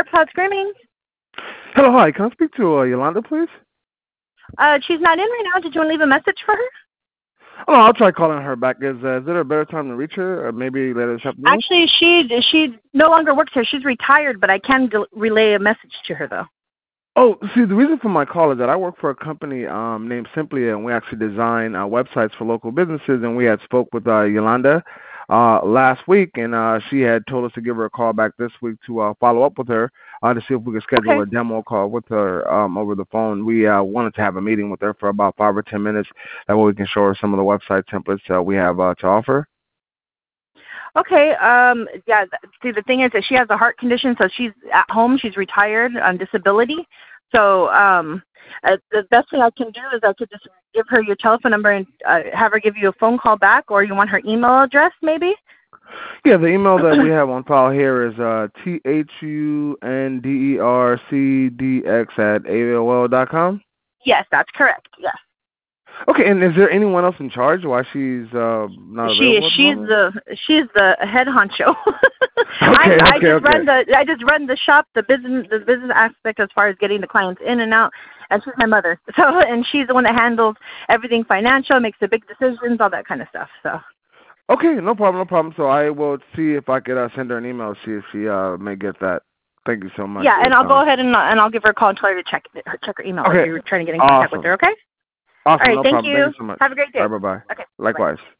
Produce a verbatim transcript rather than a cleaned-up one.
Cloud Screaming. Hello, hi. Can I speak to uh, Yolanda, please? Uh, she's not in right now. Did you want to leave a message for her? Oh, no, I'll try calling her back. Is, uh, is there a better time to reach her, or maybe later this afternoon? Actually, she she no longer works here. She's retired, but I can del- relay a message to her, though. Oh, see, the reason for my call is that I work for a company um, named Simply, and we actually design uh, websites for local businesses, and we had spoke with uh, Yolanda uh, last week, and uh, she had told us to give her a call back this week to uh, follow up with her uh, to see if we could schedule Okay. a demo call with her um, over the phone. We uh, wanted to have a meeting with her for about five or ten minutes. That way we can show her some of the website templates uh, we have uh, to offer. Okay. Um. Yeah. th- See, the thing is that she has a heart condition, so she's at home. She's retired on disability. So, um, uh, the best thing I can do is I could just give her your telephone number and uh, have her give you a phone call back, or you want her email address, maybe? Yeah, the email that we have on file here is uh, T H U N D E R C D X at A O L dot com. Yes, that's correct. Yes. Okay, and is there anyone else in charge why she's uh, not She available at the she's moment? the she's the head honcho. I'm Okay, I okay, just okay. run the I just run the shop, the business the business aspect as far as getting the clients in and out. And she's my mother. So and she's the one that handles everything financial, makes the big decisions, all that kind of stuff. So Okay, no problem, no problem. So I will see if I could uh, send her an email, see if she uh, may get that. Thank you so much yeah, for your and I'll go time. ahead and and I'll give her a call and tell her to check her check her email if Okay, you're trying to get in contact with awesome. her. Okay. All Awesome, right. no Thank problem. Thank you. you so much. Have a great All day. right, bye-bye. Okay. Bye. Likewise.